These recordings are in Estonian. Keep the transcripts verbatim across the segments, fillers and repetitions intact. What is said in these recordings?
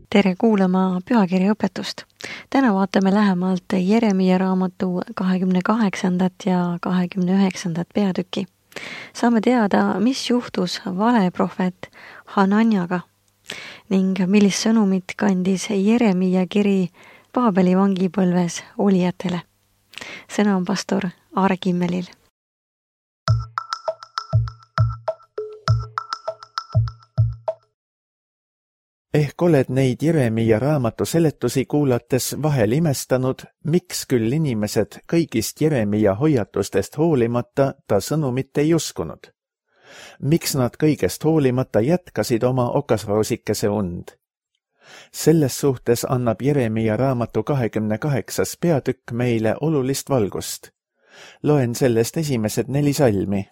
Tere kuulama pühakirja õpetust. Täna vaatame lähemalt Jeremia raamatu kahekümne kaheksandat ja kahekümne üheksandat peatükki. Saame teada, mis juhtus valeprohvet Hananjaga ning millist sõnumit kandis Jeremia kiri Paabeli vangipõlves olijatele. Sõna on pastor Aare Kimmelil. Ehk oled neid Jeremia raamatu seletusi kuulates vahel imestanud, miks küll inimesed kõigist Jeremia hoiatustest hoolimata ta sõnumit ei uskunud. Miks nad kõigest hoolimata jätkasid oma okasroosikese und? Selles suhtes annab Jeremia raamatu kahekümne kaheksas peatükk meile olulist valgust. Loen sellest esimesed neli salmi.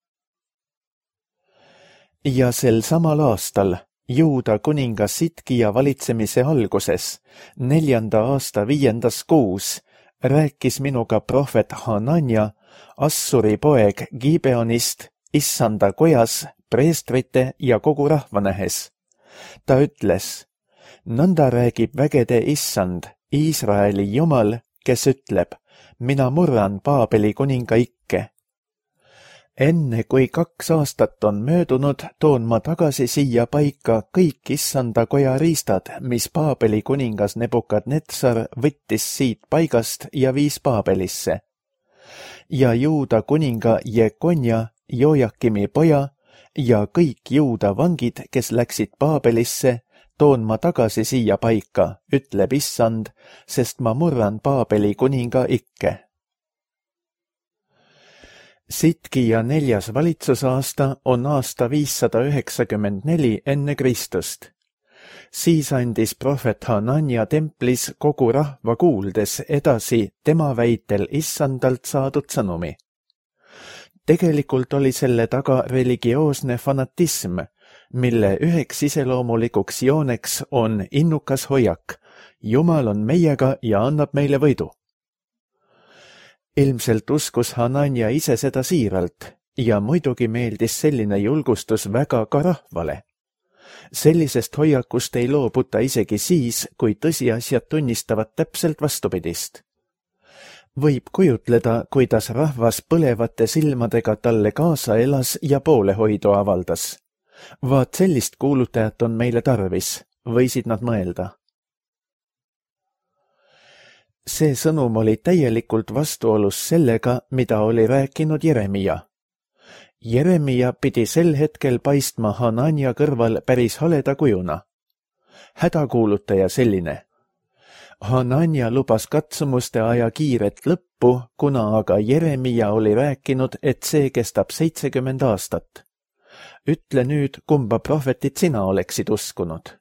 Ja sel samal aastal Juuda kuninga Sitkia valitsemise alguses, neljanda aasta viiendas kuus, rääkis minuga prohvet Hananja, Assuri poeg Gibeonist, issanda kojas, preestrite ja kogu rahva nähes. Ta ütles, nõnda räägib vägede issand, Iisraeli jumal, kes ütleb, mina murran Paabeli kuninga ikke. Enne kui kaks aastat on möödunud, toon ma tagasi siia paika kõik issanda koja riistad, mis Paabeli kuningas Nebukadnetsar võttis siit paigast ja viis Paabelisse. Ja Juuda kuninga Jekonja, Jojakimi poja ja kõik Juuda vangid, kes läksid Paabelisse, toon ma tagasi siia paika, ütleb issand, sest ma murran Paabeli kuninga ikke. Sitkia neljas valitsusaasta on aasta viissada üheksakümmend neli enne Kristust. Siis andis prohvet Hananja templis kogu rahva kuuldes edasi tema väitel issandalt saadud sõnumi. Tegelikult oli selle taga religioosne fanatism, mille üheks iseloomulikuks jooneks on innukas hoiak. Jumal on meiega ja annab meile võidu. Ilmselt uskus Hananja ise seda siiralt ja muidugi meeldis selline julgustus väga ka rahvale. Sellisest hoiakust ei loobuta isegi siis, kui tõsiasjad tunnistavad täpselt vastupidist. Võib kujutleda, kuidas rahvas põlevate silmadega talle kaasa elas ja poolehoidu avaldas. Vaat sellist kuulutajat on meile tarvis, võisid nad mõelda. See sõnum oli täielikult vastuolus sellega, mida oli rääkinud Jeremia. Jeremia pidi sel hetkel paistma Hananja kõrval päris haleda kujuna. Hädakuulutaja selline. Hananja lubas katsumuste aja kiiret lõppu, kuna aga Jeremia oli rääkinud, et see kestab seitsekümmend aastat. Ütle nüüd, kumba prohvetit sina oleksid uskunud.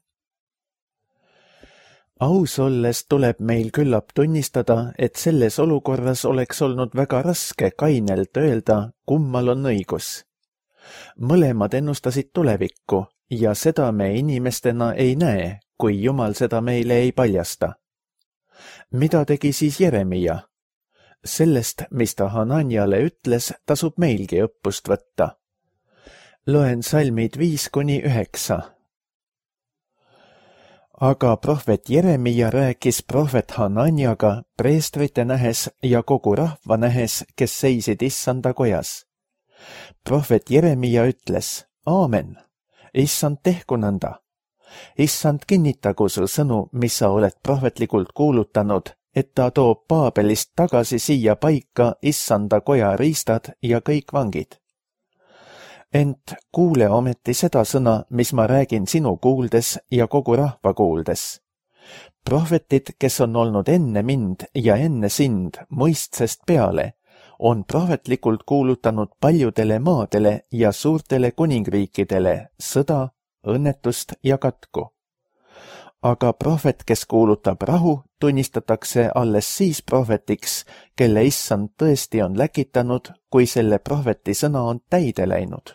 Aus olles tuleb meil küllap tunnistada, et selles olukorras oleks olnud väga raske kainelt öelda, kummal on õigus. Mõlemad ennustasid tulevikku ja seda me inimestena ei näe, kui Jumal seda meile ei paljasta. Mida tegi siis Jeremia? Sellest, mis ta Hananjale ütles, tasub meilgi õppust võtta. Loen salmid viis kuni üheksa. Aga prohvet Jeremia rääkis prohvet Hananjaga preestrite nähes ja kogu rahva nähes, kes seisid issanda kojas. Prohvet Jeremia ütles, aamen, issand tehku nõnda. Issand kinnitagu su sõnu, mis sa oled prohvetlikult kuulutanud, et ta toob Paabelist tagasi siia paika issanda koja riistad ja kõik vangid. Ent kuule ometi seda sõna, mis ma räägin sinu kuuldes ja kogu rahva kuuldes. Prohvetid, kes on olnud enne mind ja enne sind mõistsest peale, on prohvetlikult kuulutanud paljudele maadele ja suurtele kuningriikidele sõda, õnnetust ja katku. Aga prohvet, kes kuulutab rahu, tunnistatakse alles siis prohvetiks, kelle issand tõesti on läkitanud, kui selle prohveti sõna on täide läinud.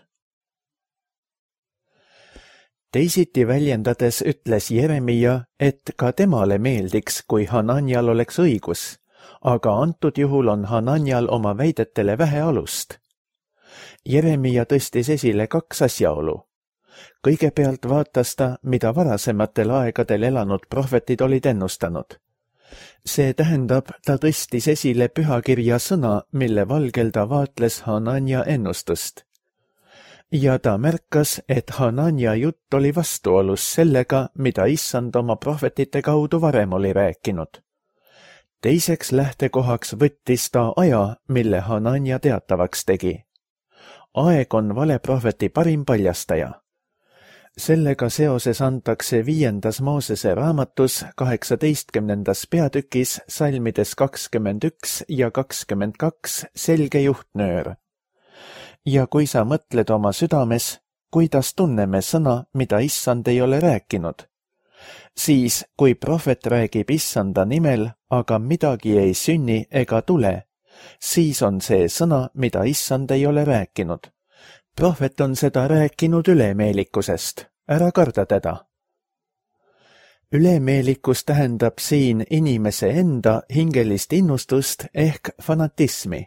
Teisiti väljendades ütles Jeremia, et ka temale meeldiks, kui Hananjal oleks õigus, aga antud juhul on Hananjal oma väidetele vähe alust. Jeremia tõstis esile kaks asjaolu. kõigepealt vaatas ta, mida varasematel aegadel elanud prohvetid olid ennustanud. See tähendab, ta tõstis esile pühakirja sõna, mille valgel ta vaatles Hanania ennustust. Ja ta märkas, et Hanania jutt oli vastuolus sellega, mida issand oma prohvetite kaudu varem oli rääkinud. Teiseks lähtekohaks võttis ta aja, mille Hanania teatavaks tegi. Aeg on valeprohveti parim paljastaja. Sellega seoses antakse viiendas Moosese raamatus kaheksateistkümnendas peatükis salmides kakskümmend üks ja kakskümmend kaks selge juhtnöör. Ja kui sa mõtled oma südames, kuidas tunneme sõna, mida issand ei ole rääkinud, siis kui prohvet räägib issanda nimel, aga midagi ei sünni ega tule, siis on see sõna, mida issand ei ole rääkinud. Prohvet on seda rääkinud ülemeelikusest, ära karda teda. Ülemeelikus tähendab siin inimese enda hingelist innustust ehk fanatismi.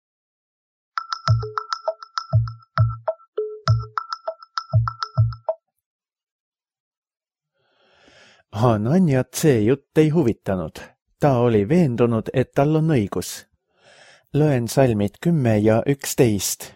Hananiat see jutt ei huvitanud. Ta oli veendunud, et tal on õigus. Loen salmid kümme ja üksteist.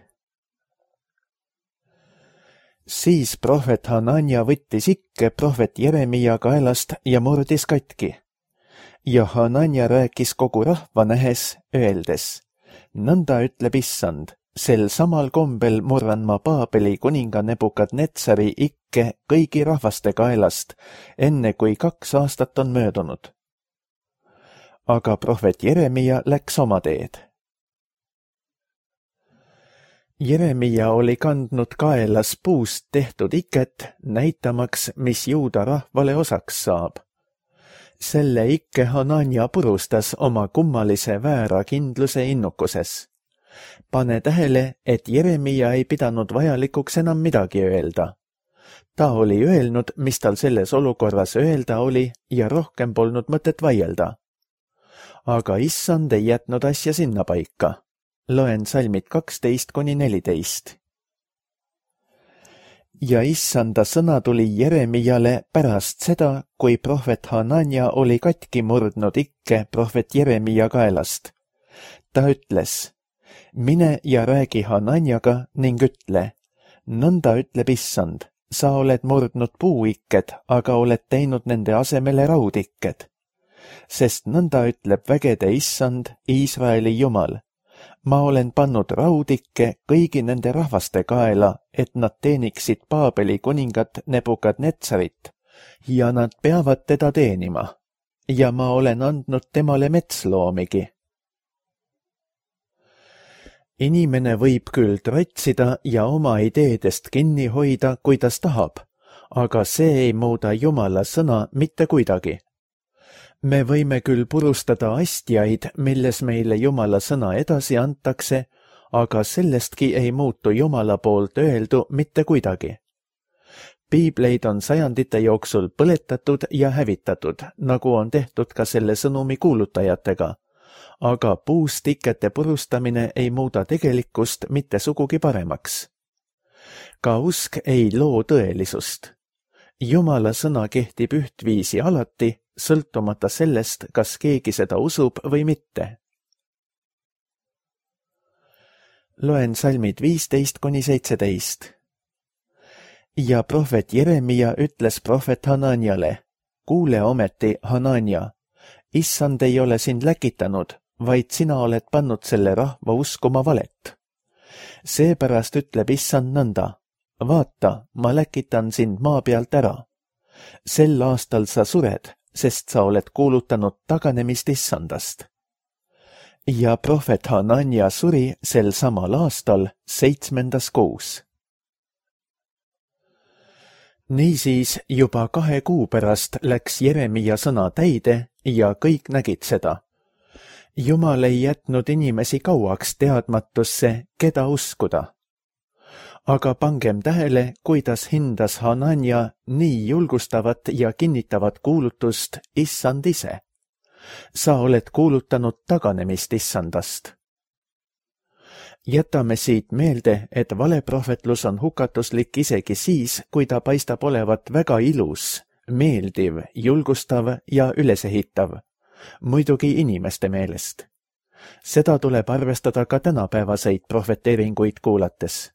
Siis prohvet Hanania võttis ikke prohvet Jeremia kaelast ja murdis katki. Ja Hanania rääkis kogu rahva nähes, öeldes, nõnda ütleb issand, sel samal kombel murran ma Paabeli kuninga Nebukadnetsari ikke kõigi rahvaste kaelast, enne kui kaks aastat on möödunud. Aga prohvet Jeremia läks oma teed. Jeremia oli kandnud kaelas puust tehtud iket, näitamaks, mis juuda rahvale osaks saab. Selle ikke Hanania purustas oma kummalise väära kindluse innukuses. Pane tähele, et Jeremia ei pidanud vajalikuks enam midagi öelda. Ta oli öelnud, mis tal selles olukorras öelda oli ja rohkem polnud mõtet vaielda. Aga issand ei jätnud asja sinna paika. Loen salmid kaksteist kuni neliteist. Ja issanda sõna tuli Jeremiale pärast seda, kui prohvet Hanania oli katki murdnud ikke prohvet Jeremia kaelast. Ta ütles, mine ja räägi Hananiaga ning ütle, nõnda ütleb issand, sa oled murdnud puuikked, aga oled teinud nende asemele raudikked. Sest nõnda ütleb vägede issand, Iisraeli jumal. Ma olen pannud raudikke kõigi nende rahvaste kaela, et nad teeniksid Paabeli kuningat Nebukadnetsarit ja nad peavad teda teenima. Ja ma olen andnud temale metsloomigi. Inimene võib küll trotsida ja oma ideedest kinni hoida, kuidas tahab, aga see ei muuda Jumala sõna mitte kuidagi. Me võime küll purustada astjaid, milles meile Jumala sõna edasi antakse, aga sellestki ei muutu Jumala poolt öeldu mitte kuidagi. Piibleid on sajandite jooksul põletatud ja hävitatud, nagu on tehtud ka selle sõnumi kuulutajatega, aga puust ikete purustamine ei muuda tegelikkust mitte sugugi paremaks. Ka usk ei loo tõelisust. Jumala sõna kehtib ühtviisi alati, sõltumata sellest, kas keegi seda usub või mitte. Loen salmid viisteist kuni seitseteist. Ja prohvet Jeremia ütles prohvet Hananiale, kuule ometi, Hanania, issand ei ole sind läkitanud, vaid sina oled pannud selle rahva uskuma valet. Seepärast ütleb issand nõnda, vaata, ma läkitan sind maa pealt ära. Sel aastal sa sured, sest sa oled kuulutanud taganemist issandast. Ja prohvet Hanania suri sel samal aastal seitsmendas kuus. Niisiis juba kahe kuu pärast läks Jeremia sõna täide ja kõik nägid seda. Jumal ei jätnud inimesi kauaks teadmatusse, keda uskuda. Aga pangem tähele, kuidas hindas Hanania nii julgustavat ja kinnitavat kuulutust issand ise. Sa oled kuulutanud taganemist issandast. Jätame siit meelde, et valeprohvetlus on hukatuslik isegi siis, kui ta paistab olevat väga ilus, meeldiv, julgustav ja ülesehitav, muidugi inimeste meelest. Seda tuleb arvestada ka tänapäevaseid prohveteeringuid kuulates.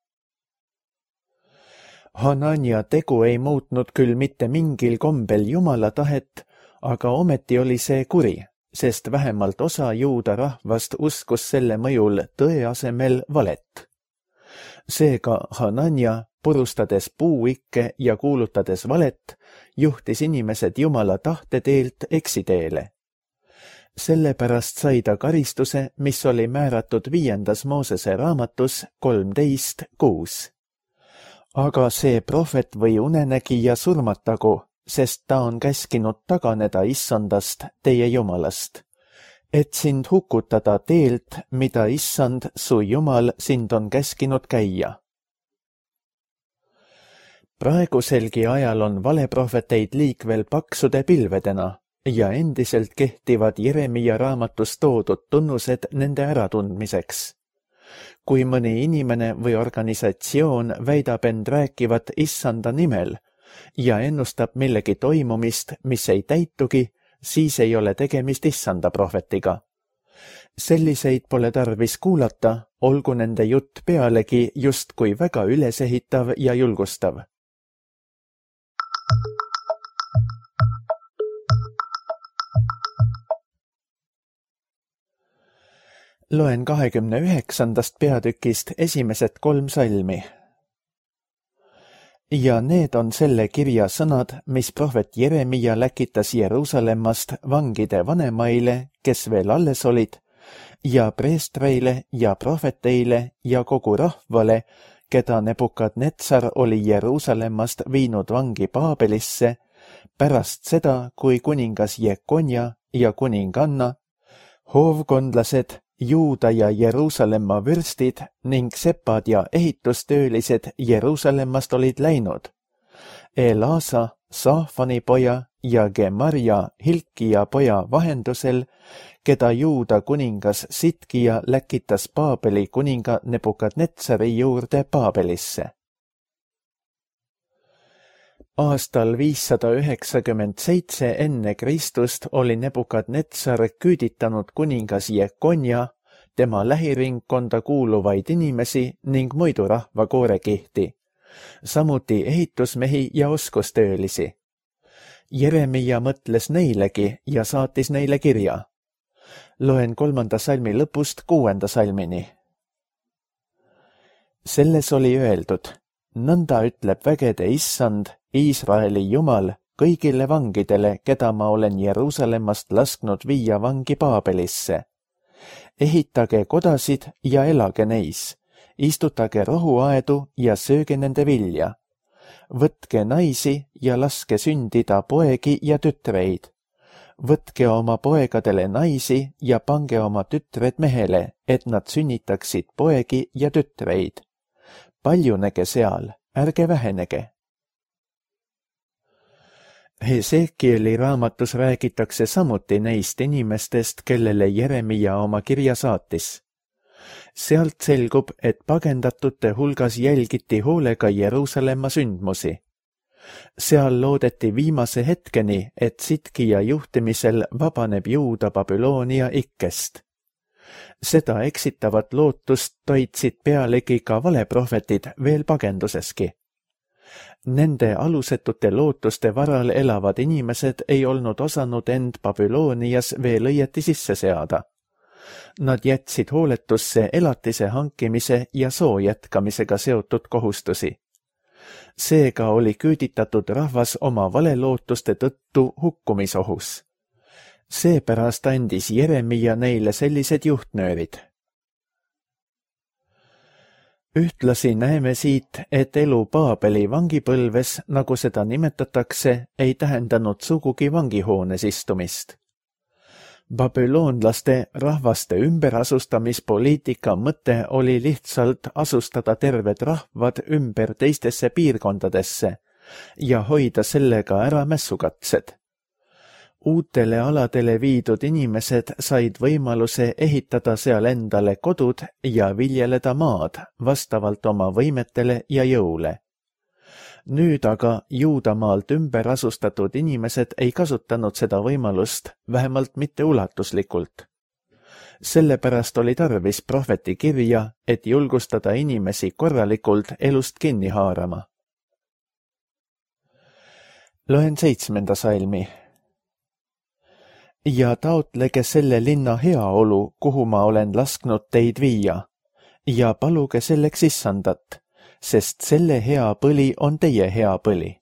Hanania tegu ei muutnud küll mitte mingil kombel Jumala tahet, aga ometi oli see kuri, sest vähemalt osa juuda rahvast uskus selle mõjul tõe asemel valet. Seega Hanania, purustades puuikke ja kuulutades valet, juhtis inimesed Jumala tahteteelt eksiteele. Sellepärast sai ta karistuse, mis oli määratud viiendas Moosese raamatus kolmteist kuus. Aga see prohvet või unenägija surmatagu, sest ta on käskinud taganeda Issandast, teie Jumalast, et sind hukutada teelt, mida Issand, su Jumal, sind on käskinud käia. Praeguselgi ajal on valeprohveteid liikvel paksude pilvedena ja endiselt kehtivad Jeremia raamatus toodud tunnused nende äratundmiseks. Kui mõni inimene või organisatsioon väidab end rääkivat Issanda nimel ja ennustab millegi toimumist, mis ei täitugi, siis ei ole tegemist Issanda prohvetiga. Selliseid pole tarvis kuulata, olgu nende jutt pealegi justkui väga ülesehitav ja julgustav. Loen kahekümne üheksandast peatükist esimesed kolm salmi. Ja need on selle kirja sõnad, mis prohvet Jeremia läkitas Jerusalemmast vangide vanemaile, kes veel alles olid, ja preestreile ja prohveteile ja kogu rahvale, keda Nebukadnetsar oli Jerusalemmast viinud vangi Paabelisse, pärast seda, kui kuningas Jekonja ja kuninganna, hoovkondlased, Juuda ja Jeruusalemma vürstid ning sepad ja ehitustöölised Jeruusalemmast olid läinud. Elasa, Saafani poja ja Gemaria Hilkia poja vahendusel, keda Juuda kuningas Sitkia läkitas Paabeli kuninga Nebukadnetsari juurde Paabelisse. Aastal viissada üheksakümmend seitse enne Kristust oli Nebukadnetsar küüditanud kuningas Jekonja, tema lähiringkonda kuuluvaid inimesi ning muidu rahva koorekihti, samuti ehitusmehi ja oskustöölisi. Jeremia mõtles neilegi ja saatis neile kirja. Loen kolmanda salmi lõpust kuuenda salmini. Selles oli öeldud, nõnda ütleb vägede Issand, Iisraeli Jumal, kõigile vangidele, keda ma olen Jerusalemmast lasknud viia vangi Paabelisse. Ehitage kodasid ja elage neis, istutage rohuaedu ja sööge nende vilja. Võtke naisi ja laske sündida poegi ja tütreid. Võtke oma poegadele naisi ja pange oma tütred mehele, et nad sünnitaksid poegi ja tütreid. Paljunege seal, ärge vähenege. Hesekieli raamatus räägitakse samuti neist inimestest, kellele Jeremia oma kirja saatis. Sealt selgub, et pagendatute hulgas jälgiti hoolega Jeruusalemma sündmusi. Seal loodeti viimase hetkeni, et Sitkia juhtimisel vabaneb Juuda Babyloonia ikkest. Seda eksitavat lootust toitsid pealegi ka valeprohvetid veel pagenduseski. Nende alusetute lootuste varal elavad inimesed ei olnud osanud end Babylonias veel õieti sisse seada. Nad jätsid hooletusse elatise hankimise ja soo jätkamisega seotud kohustusi. Seega oli küüditatud rahvas oma valelootuste tõttu hukkumisohus. Seepärast andis Jeremia neile sellised juhtnöörid. Ühtlasi näeme siit, et elu Paabeli vangipõlves, nagu seda nimetatakse, ei tähendanud sugugi vangihoones istumist. Babylonlaste rahvaste ümberasustamispoliitika mõte oli lihtsalt asustada terved rahvad ümber teistesse piirkondadesse ja hoida sellega ära mässukatsed. Uutele aladele viidud inimesed said võimaluse ehitada seal endale kodud ja viljeleda maad vastavalt oma võimetele ja jõule. Nüüd aga Juudamaalt ümber asustatud inimesed ei kasutanud seda võimalust, vähemalt mitte ulatuslikult. Sellepärast oli tarvis prohveti kirja, et julgustada inimesi korralikult elust kinni haarama. Loen seitsmenda salmi. Ja taotlege selle linna heaolu, kuhu ma olen lasknud teid viia, ja paluge selleks issandat, sest selle hea põli on teie hea põli.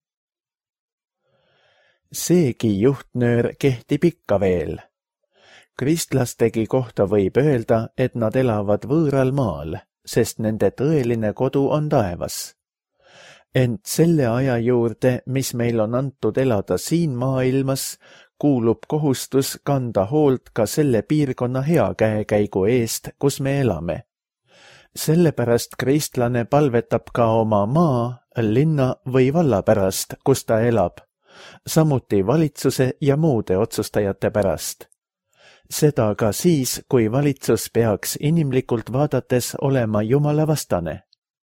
Seegi juhtnöör kehtib ikka veel. Kristlastegi kohta võib öelda, et nad elavad võõral maal, sest nende tõeline kodu on taevas. Ent selle aja juurde, mis meil on antud elada siin maailmas, kuulub kohustus kanda hoolt ka selle piirkonna hea käekäigu eest, kus me elame. Sellepärast kristlane palvetab ka oma maa, linna või valla pärast, kus ta elab, samuti valitsuse ja muude otsustajate pärast. Seda ka siis, kui valitsus peaks inimlikult vaadates olema Jumala vastane.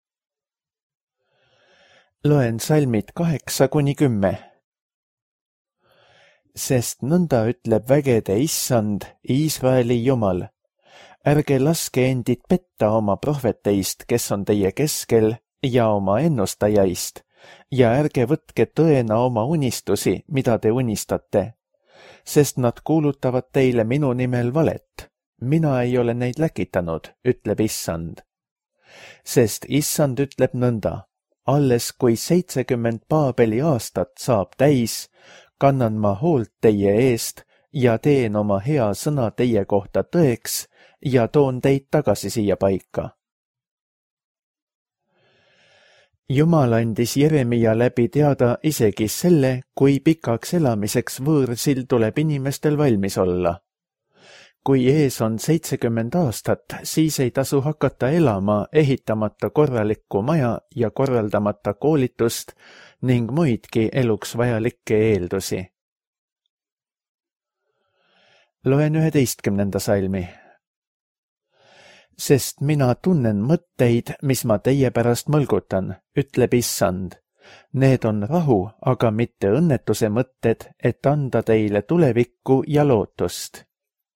Loen salmid kaheksa kuni kümme. Sest nõnda ütleb vägede issand, Iisraeli Jumal. Ärge laske endid petta oma prohveteist, kes on teie keskel, ja oma ennustajaist, ja ärge võtke tõena oma unistusi, mida te unistate, sest nad kuulutavad teile minu nimel valet. Mina ei ole neid läkitanud, ütleb issand. Sest issand ütleb nõnda, alles kui seitsekümmend Paabeli aastat saab täis, kannan ma hoolt teie eest ja teen oma hea sõna teie kohta tõeks ja toon teid tagasi siia paika. Jumal andis Jeremia läbi teada isegi selle, kui pikaks elamiseks võõrsil tuleb inimestel valmis olla. Kui ees on seitsekümmend aastat, siis ei tasu hakata elama ehitamata korralikku maja ja korraldamata koolitust ning muidki eluks vajalikke eeldusi. Loen üheteistkümnenda salmi. Sest mina tunnen mõtteid, mis ma teie pärast mõlgutan, ütleb issand. Need on rahu, aga mitte õnnetuse mõtted, et anda teile tulevikku ja lootust.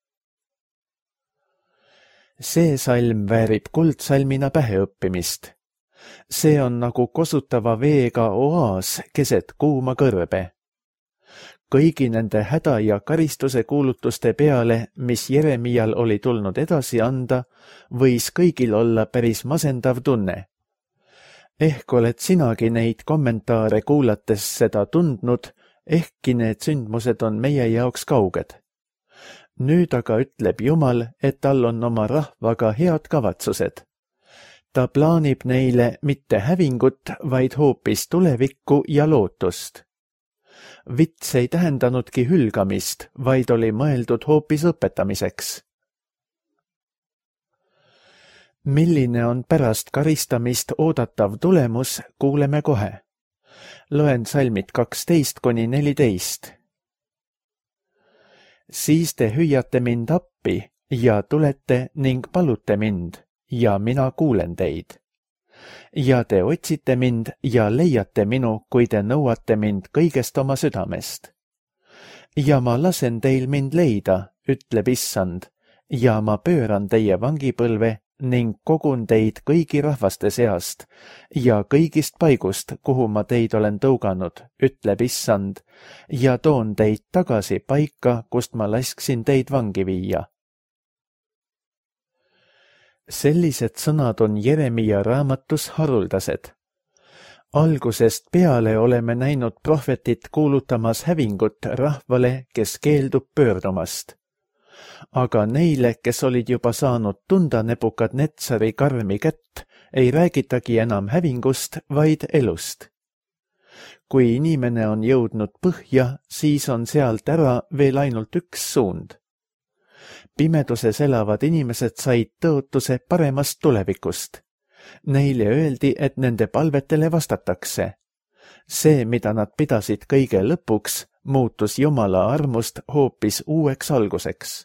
See salm väärib kuldsalmina päheõppimist. See on nagu kosutava veega oaas keset kuuma kõrbe. Kõigi nende häda ja karistuse kuulutuste peale, mis Jeremial oli tulnud edasi anda, võis kõigil olla päris masendav tunne. Ehk oled sinagi neid kommentaare kuulates seda tundnud, ehkki need sündmused on meie jaoks kauged. Nüüd aga ütleb Jumal, et tal on oma rahvaga head kavatsused. Ta plaanib neile mitte hävingut, vaid hoopis tulevikku ja lootust. Vits ei tähendanudki hülgamist, vaid oli mõeldud hoopis õpetamiseks. Milline on pärast karistamist oodatav tulemus, kuuleme kohe. Loen salmid kaksteist kuni neliteist. Siis te hüüate mind appi ja tulete ning palute mind ja mina kuulen teid. Ja te otsite mind ja leiate minu, kui te nõuate mind kõigest oma südamest. Ja ma lasen teil mind leida, ütleb issand, ja ma pööran teie vangipõlve ning kogun teid kõigi rahvaste seast ja kõigist paigust, kuhu ma teid olen tõuganud, ütleb issand, ja toon teid tagasi paika, kust ma lasksin teid vangi viia. Sellised sõnad on Jeremia raamatus haruldased. Algusest peale oleme näinud prohvetit kuulutamas hävingut rahvale, kes keeldub pöördumast. Aga neile, kes olid juba saanud tunda Nebukadnetsari karmi kätt, ei räägitagi enam hävingust, vaid elust. Kui inimene on jõudnud põhja, siis on sealt ära veel ainult üks suund. Pimeduses elavad inimesed said tõotuse paremast tulevikust. Neile öeldi, et nende palvetele vastatakse. see, mida nad pidasid kõige lõpuks, muutus Jumala armust hoopis uueks alguseks.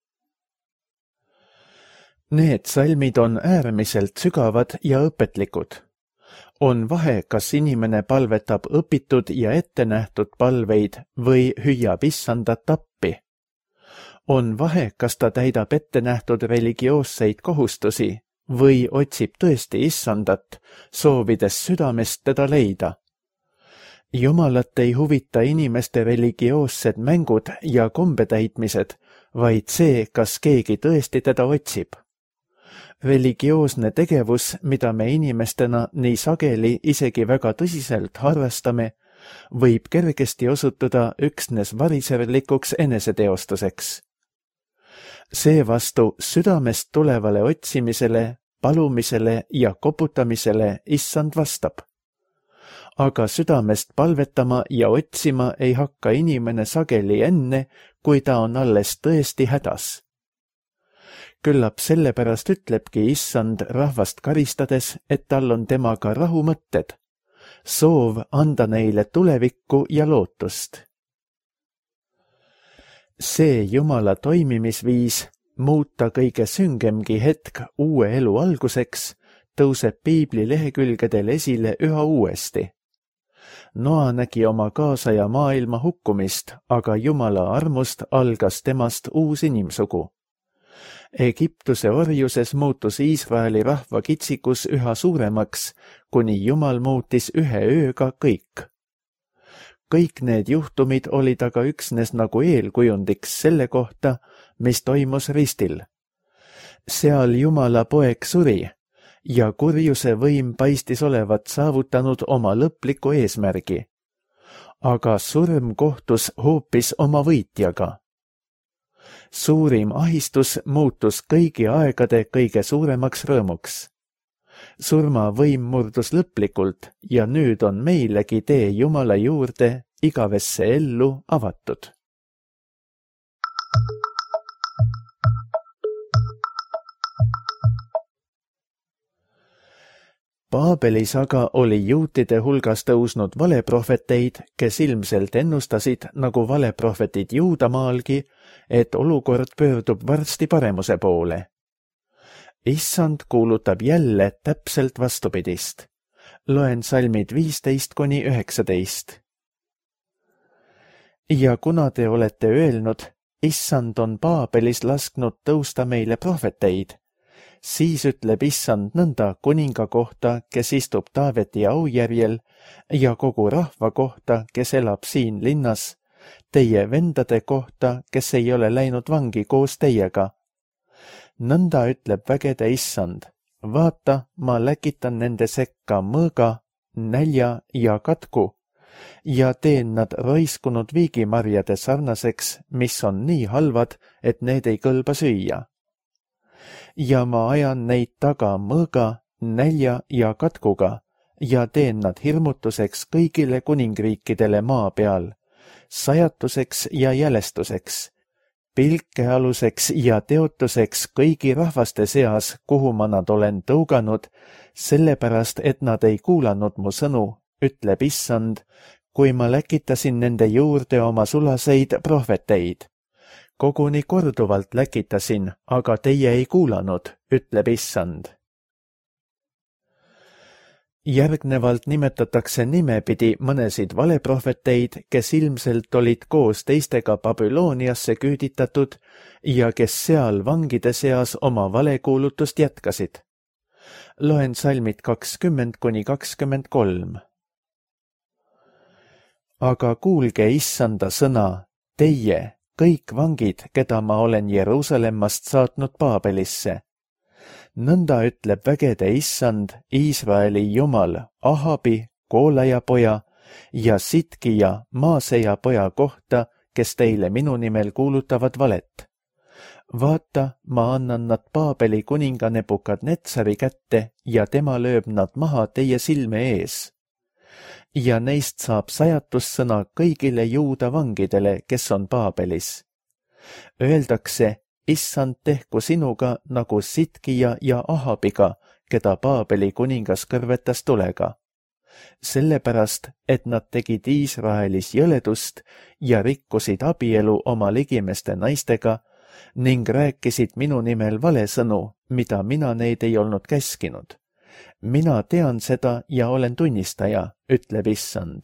Need salmid on äärmiselt sügavad ja õpetlikud. On vahe, kas inimene palvetab õpitud ja ettenähtud palveid või hüüab issandat appi. On vahe, kas ta täidab ettenähtud religioosseid kohustusi või otsib tõesti issandat, soovides südamest teda leida. Jumalat ei huvita inimeste religioossed mängud ja kombetäitmised, vaid see, kas keegi tõesti teda otsib. Religioosne tegevus, mida me inimestena nii sageli isegi väga tõsiselt harrastame, võib kergesti osutuda üksnes variserlikuks eneseteostuseks. Seevastu südamest tulevale otsimisele, palumisele ja koputamisele issand vastab. Aga südamest palvetama ja otsima ei hakka inimene sageli enne, kui ta on alles tõesti hädas. Küllap sellepärast ütlebki issand rahvast karistades, et tal on temaga rahumõtted, soov anda neile tulevikku ja lootust. See Jumala toimimisviis, muuta kõige süngemgi hetk uue elu alguseks, tõuseb piibli lehekülgedel esile üha uuesti. Noa nägi oma kaasaja maailma hukkumist, aga Jumala armust algas temast uus inimsugu. Egiptuse orjuses muutus Iisraeli rahva kitsikus üha suuremaks, kuni Jumal muutis ühe ööga kõik. Kõik need juhtumid olid aga üksnes nagu eelkujundiks selle kohta, mis toimus ristil. Seal Jumala poeg suri ja kurjuse võim paistis olevat saavutanud oma lõpliku eesmärgi. Aga surm kohtus hoopis oma võitjaga. Suurim ahistus muutus kõigi aegade kõige suuremaks rõõmuks. Surma võim murdus lõplikult ja nüüd on meilegi tee Jumala juurde igavesse ellu avatud. Paabelis aga oli juutide hulgas tõusnud valeprohveteid, kes ilmselt ennustasid, nagu valeprohvetid Juudamaalgi, et olukord pöördub varsti paremuse poole. Issand kuulutab jälle täpselt vastupidist. Loen salmid viisteist kuni üheksateist. Ja kuna te olete öelnud, issand on Paabelis lasknud tõusta meile prohveteid, siis ütleb issand nõnda kuninga kohta, kes istub Taaveti aujärjel, ja kogu rahva kohta, kes elab siin linnas, teie vendade kohta, kes ei ole läinud vangi koos teiega. Nõnda ütleb vägede issand, vaata, ma läkitan nende sekka mõõga, nälja ja katku, ja teen nad raiskunud viigimarjade sarnaseks, mis on nii halvad, et need ei kõlba süüa. Ja ma ajan neid taga mõõga, nälja ja katkuga ja teen nad hirmutuseks kõigile kuningriikidele maa peal, sajatuseks ja jälestuseks, pilkealuseks ja teotuseks kõigi rahvaste seas, kuhu ma nad olen tõuganud, sellepärast, et nad ei kuulanud mu sõnu, ütleb issand, kui ma läkitasin nende juurde oma sulaseid prohveteid. Koguni korduvalt läkitasin, aga teie ei kuulanud, ütleb issand. Järgnevalt nimetatakse nimepidi mõnesid valeprohveteid, kes ilmselt olid koos teistega Babyloniasse küüditatud ja kes seal vangide seas oma valekuulutust jätkasid. Loen salmid kakskümmend kuni kakskümmend kolm. Aga kuulge issanda sõna, teie, kõik vangid, keda ma olen Jeruusalemmast saatnud Paabelisse. Nõnda ütleb vägede issand, Iisraeli Jumal, Ahabi, Koolaja poja ja Sitkija, Maaseja poja kohta, kes teile minu nimel kuulutavad valet. Vaata, ma annan nad Paabeli kuninga Nebukadnetsari kätte ja tema lööb nad maha teie silme ees. Ja neist saab sajatussõna kõigile juuda vangidele, kes on Paabelis. Öeldakse, issand tehku sinuga nagu Sitkija ja Ahabiga, keda Paabeli kuningas kõrvetas tulega. sellepärast, et nad tegid Iisraelis jõledust ja rikkusid abielu oma ligimeste naistega ning rääkisid minu nimel valesõnu, mida mina neid ei olnud käskinud. Mina tean seda ja olen tunnistaja, ütleb Issand.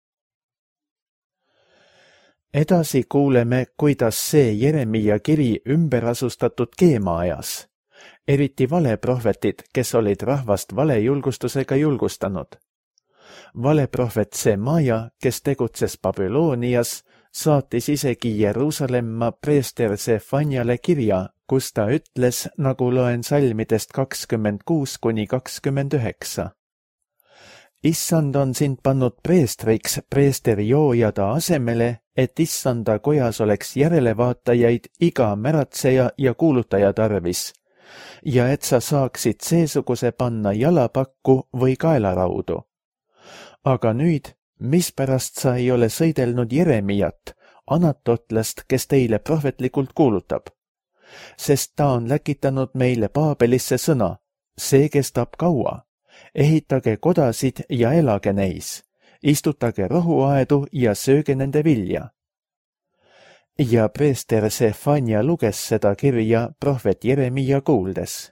Edasi kuuleme, kuidas see Jeremia kiri ümberasustatud keema ajas, eriti valeprohvetid, kes olid rahvast valejulgustusega julgustanud. Valeprohvet Semaja, kes tegutses Babylonias, saatis isegi Jeruusalemma preester Sefanjale kirja, kus ta ütles, nagu loen salmidest kakskümmend kuus kuni kakskümmend üheksa. Issand on sind pannud preestriks preester Joojada asemele, et Issanda kojas oleks järelevaatajaid iga märatseja ja kuulutaja tarvis, ja et sa saaksid seesuguse panna jalapakku või kaelaraudu. Aga nüüd, mispärast sa ei ole sõidelnud Jeremiat, Anatotlast, kes teile prohvetlikult kuulutab? Sest ta on läkitanud meile Paabelisse sõna, see kestab kaua. Ehitage kodasid ja elage neis, istutage rohuaedu ja sööge nende vilja. Ja preester Sefania luges seda kirja prohvet Jeremia kuuldes.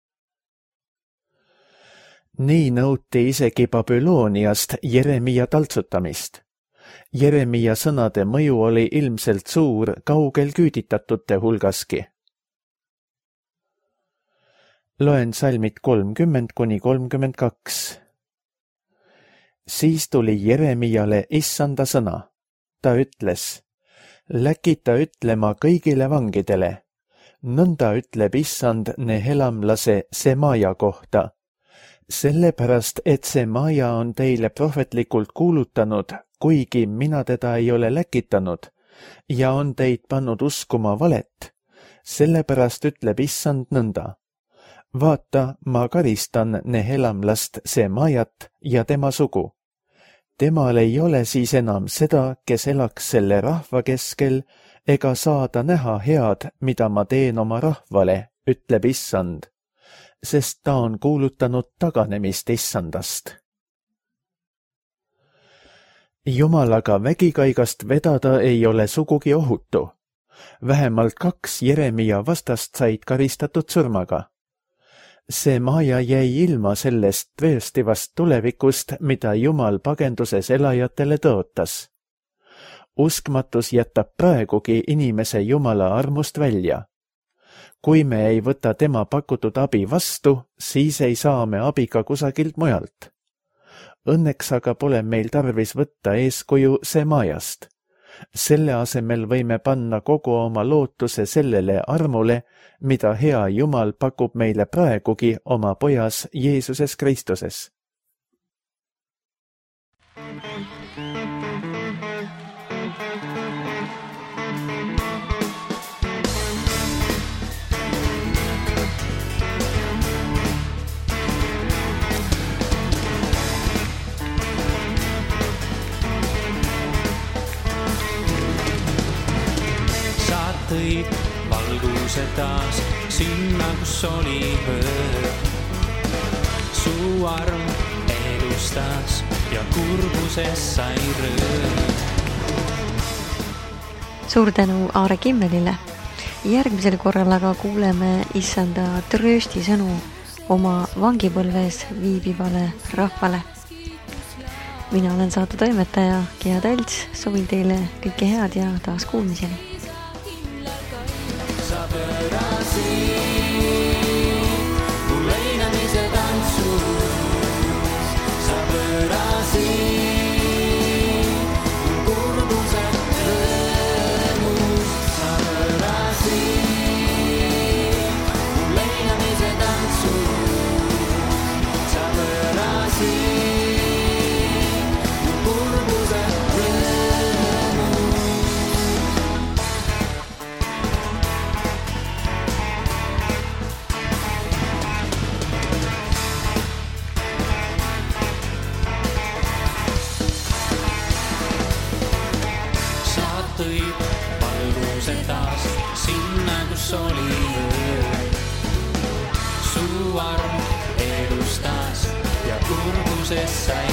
Nii nõuti isegi Babyloniast Jeremia taltsutamist. Jeremia sõnade mõju oli ilmselt suur kaugel küüditatute hulgaski. Loen salmid kolmkümmend kuni kolmkümmend kaks. Siis tuli Jeremiale Issanda sõna. Ta ütles, läkita ütlema kõigile vangidele. Nõnda ütleb Issand nehelamlase Semaja kohta. Sellepärast, et Semaja on teile prohvetlikult kuulutanud, kuigi mina teda ei ole läkitanud, ja on teid pannud uskuma valet. Sellepärast ütleb Issand nõnda. Vaata, ma karistan nehelamlast Semajat ja tema sugu. Temal ei ole siis enam seda, kes elaks selle rahva keskel, ega saada näha head, mida ma teen oma rahvale, ütleb Issand, sest ta on kuulutanud taganemist Issandast. Jumalaga vägikaigast vedada ei ole sugugi ohutu. Vähemalt kaks Jeremia vastast said karistatud surmaga. Semaja jäi ilma sellest tõestivast tulevikust, mida Jumal pagenduses elajatele tõotas. Uskmatus jätab praegugi inimese Jumala armust välja. Kui me ei võta tema pakutud abi vastu, siis ei saa me abi ka kusagilt mujalt. Õnneks aga pole meil tarvis võtta eeskuju Semajast. Selle asemel võime panna kogu oma lootuse sellele armule, mida hea Jumal pakub meile praegugi oma pojas Jeesuses Kristuses. Tõid valguse taas sinna, kus oli öö. Su arm elustas ja kurbuses sai röö. Suur tänu Aare Kimmelile. Järgmisel korral aga kuuleme Issanda trööstisõnu oma vangipõlves viibivale rahvale. Mina olen saate toimetaja Gea Talts, soovin teile kõike head ja taas kuulmiseni. Tõid valguse taas sinna, kus oli öö. Su arm elustas ja kurbuses sai